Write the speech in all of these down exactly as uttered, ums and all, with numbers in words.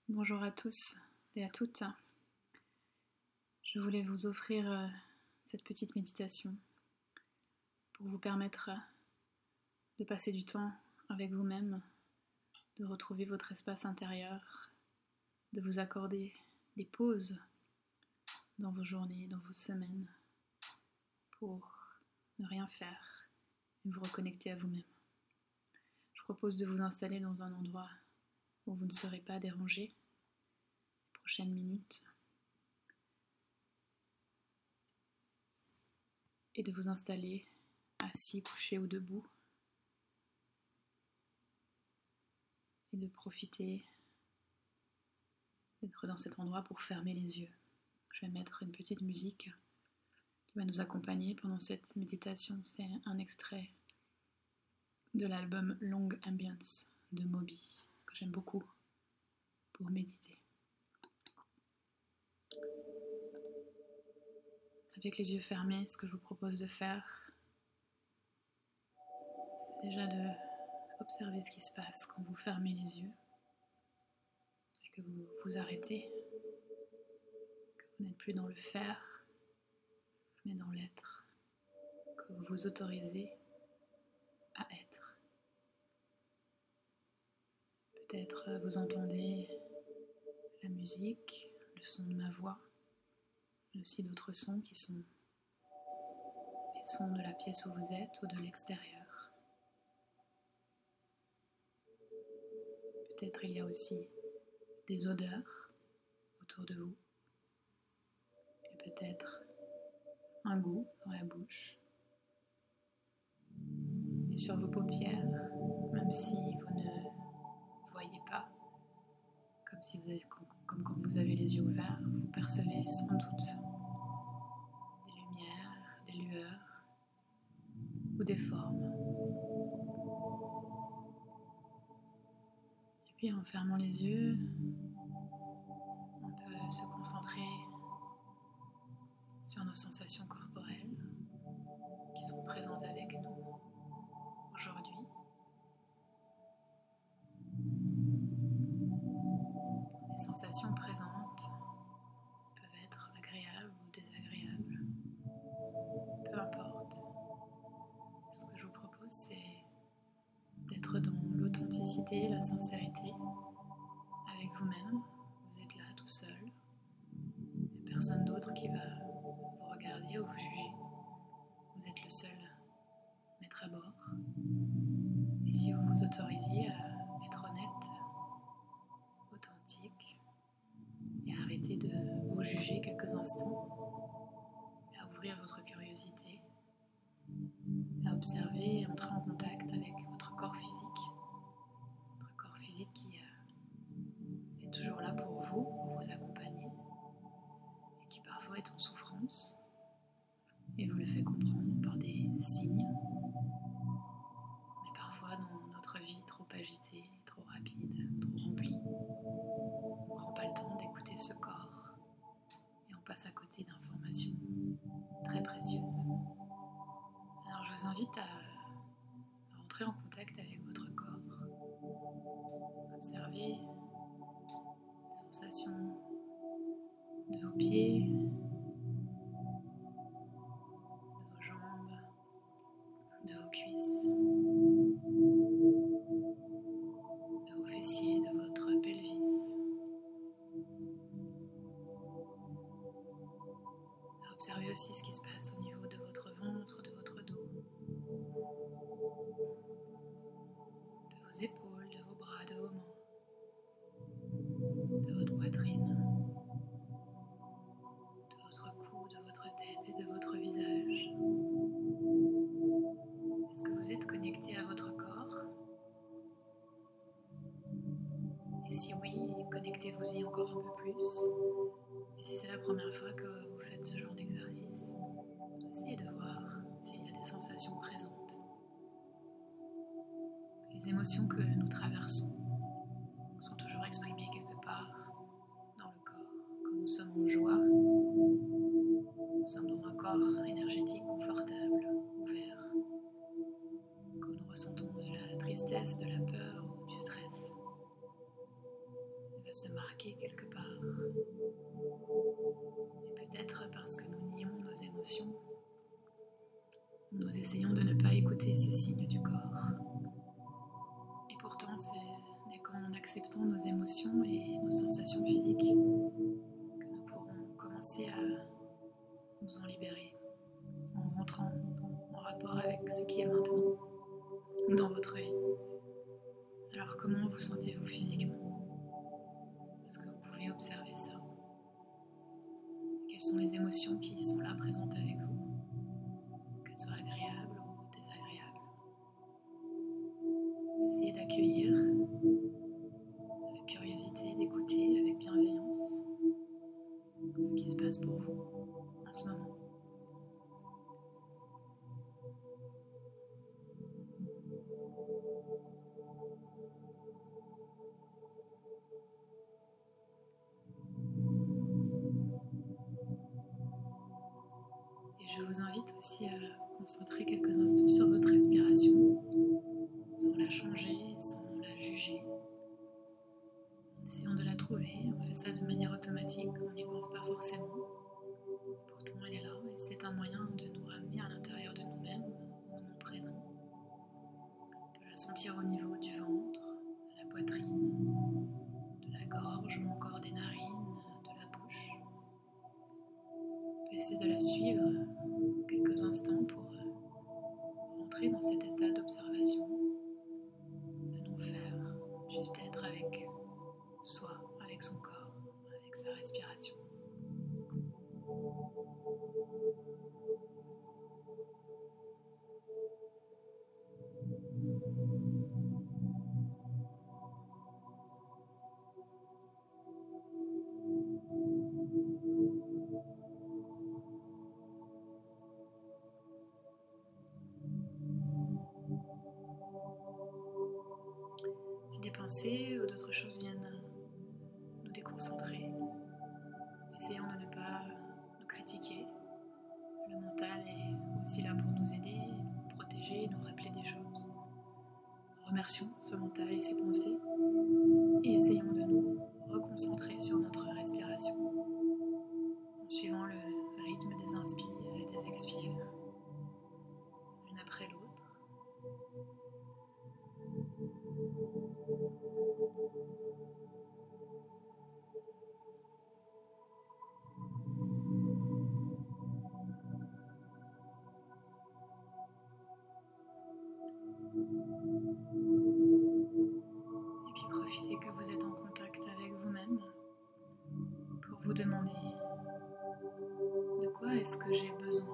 Bonjour à tous et à toutes. Je voulais vous offrir euh, cette petite méditation pour vous permettre euh, de passer du temps avec vous-même, de retrouver votre espace intérieur, de vous accorder des pauses dans vos journées, dans vos semaines, pour ne rien faire et vous reconnecter à vous-même. Je propose de vous installer dans un endroit où vous ne serez pas dérangé les prochaines minutes et de vous installer assis, couché ou debout et de profiter d'être dans cet endroit pour fermer les yeux. Je vais mettre une petite musique qui va nous accompagner pendant cette méditation. C'est un extrait de l'album Long Ambience de Moby que j'aime beaucoup pour méditer. Avec les yeux fermés, ce que je vous propose de faire, c'est déjà de observer ce qui se passe quand vous fermez les yeux et que vous vous arrêtez, que vous n'êtes plus dans le faire, mais dans l'être, que vous vous autorisez à être. Peut-être vous entendez la musique, le son de ma voix, mais aussi d'autres sons qui sont les sons de la pièce où vous êtes ou de l'extérieur. Peut-être il y a aussi des odeurs autour de vous et peut-être un goût dans la bouche et sur vos paupières, même si vous ne voyez pas, comme, si vous avez, comme quand vous avez les yeux ouverts, vous percevez sans doute des lumières, des lueurs ou des formes. Et puis en fermant les yeux, on peut se concentrer sur nos sensations corporelles qui sont présentes avec nous aujourd'hui. Les sensations présentes peuvent être agréables ou désagréables, peu importe. Ce que je vous propose, c'est d'être dans l'authenticité, la sincérité avec vous-même. Vous êtes là tout seul, il n'y a personne d'autre qui va vous regarder ou vous juger. Vous êtes le seul maître à bord. Et si vous vous autorisiez à être honnête, authentique, et à arrêter de vous juger quelques instants, et à ouvrir votre curiosité, à observer et entrer en contact avec votre corps physique, votre corps physique qui euh, est toujours là pour vous, pour vous accompagner, et qui parfois est en souffrance, et vous le fait comprendre par des signes, mais parfois dans notre vie trop agitée, trop rapide, trop remplie, on ne prend pas le temps d'écouter ce corps, et on passe à côté d'informations très précieuses. Alors je vous invite à rentrer en contact avec votre corps. Observez les sensations de vos pieds, de vos jambes, de vos cuisses, de vos fessiers, de votre pelvis. Observez aussi ce qui se passe au niveau de votre ventre, de votre dos, de vos épaules, de vos bras, de vos mains, de votre poitrine, de votre cou, de votre tête et de votre visage. Est-ce que vous êtes connecté à votre corps? Et si oui, connectez-vous-y encore un peu plus. Et si c'est la première fois que vous faites ce genre d'exercice, essayez de voir s'il y a des sensations présentes. Les émotions que nous traversons sont toujours exprimées quelque part dans le corps. Quand nous sommes en joie, nous sommes dans un corps énergétique confortable, ouvert. Quand nous ressentons de la tristesse, de la peur ou du stress, va se marquer quelque part. Et peut-être parce que nous nions nos émotions, nous essayons de ne pas écouter ces signes du corps. Et pourtant, ce n'est qu'en acceptant nos émotions et nos sensations physiques que nous pourrons commencer à nous en libérer, en rentrant en rapport avec ce qui est maintenant dans votre vie. Alors comment vous sentez-vous physiquement? Est-ce que vous pouvez observer ça? Quelles sont les émotions qui sont là présentes avec vous? Qu'elles soient agréables ou désagréables. Essayez d'accueillir avec curiosité, d'écouter avec bienveillance ce qui se passe pour vous en ce moment. Et je vous invite aussi à vous concentrer quelques instants sur votre respiration, sans la changer, sans la juger. Essayons de la trouver, on fait ça de manière automatique, on n'y pense pas forcément. Pourtant elle est là et c'est un moyen de nous ramener à l'intérieur de nous-mêmes, au moment présent. On peut la sentir au niveau du ventre, de la poitrine, de la gorge ou encore des narines, de la bouche. On peut essayer de la suivre quelques instants pour rentrer dans cet état d'observation, de non faire, juste être avec soi, avec son corps, avec sa respiration. Si des pensées ou d'autres choses viennent nous déconcentrer, essayons de ne pas nous critiquer. Le mental est aussi là pour nous aider, nous protéger, nous rappeler des choses. Remercions ce mental et ses pensées et essayons de nous reconcentrer sur notre respiration en suivant le rythme des inspires et des expires, une après l'autre. Et puis profitez que vous êtes en contact avec vous-même pour vous demander de quoi est-ce que j'ai besoin.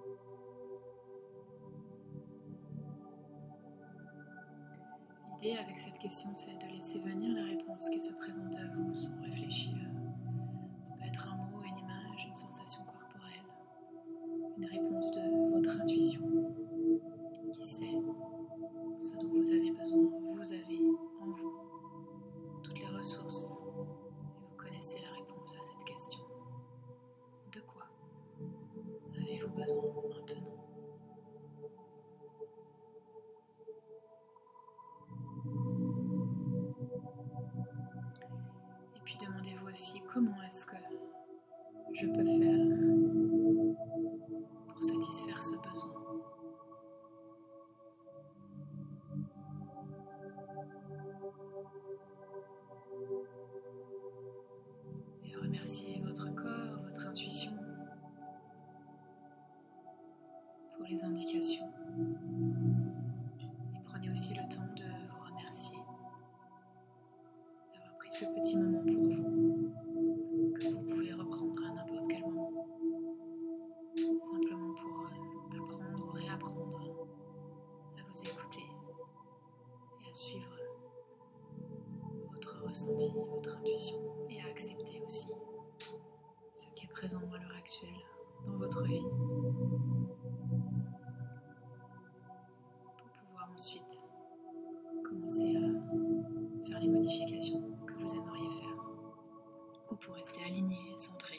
L'idée avec cette question, c'est de laisser venir les réponses qui se présentent à vous sans réfléchir. Ça peut être un mot, une image, une sensation corporelle, une réponse de votre intuition qui sait ce dont vous avez besoin. Vous avez en vous toutes les ressources et vous connaissez la réponse à cette question. De quoi avez-vous besoin maintenant ? Et puis demandez-vous aussi comment est-ce que je peux faire pour satisfaire ce besoin. Et remerciez votre corps, votre intuition pour les indications. Et prenez aussi le temps de vous remercier d'avoir pris ce petit moment pour vous, que vous pouvez reprendre à n'importe quel moment, simplement pour apprendre ou réapprendre à vous écouter et à suivre votre ressenti, votre intuition et à accepter aussi ce qui est présent à l'heure actuelle dans votre vie pour pouvoir ensuite commencer à faire les modifications que vous aimeriez faire ou pour rester aligné et centré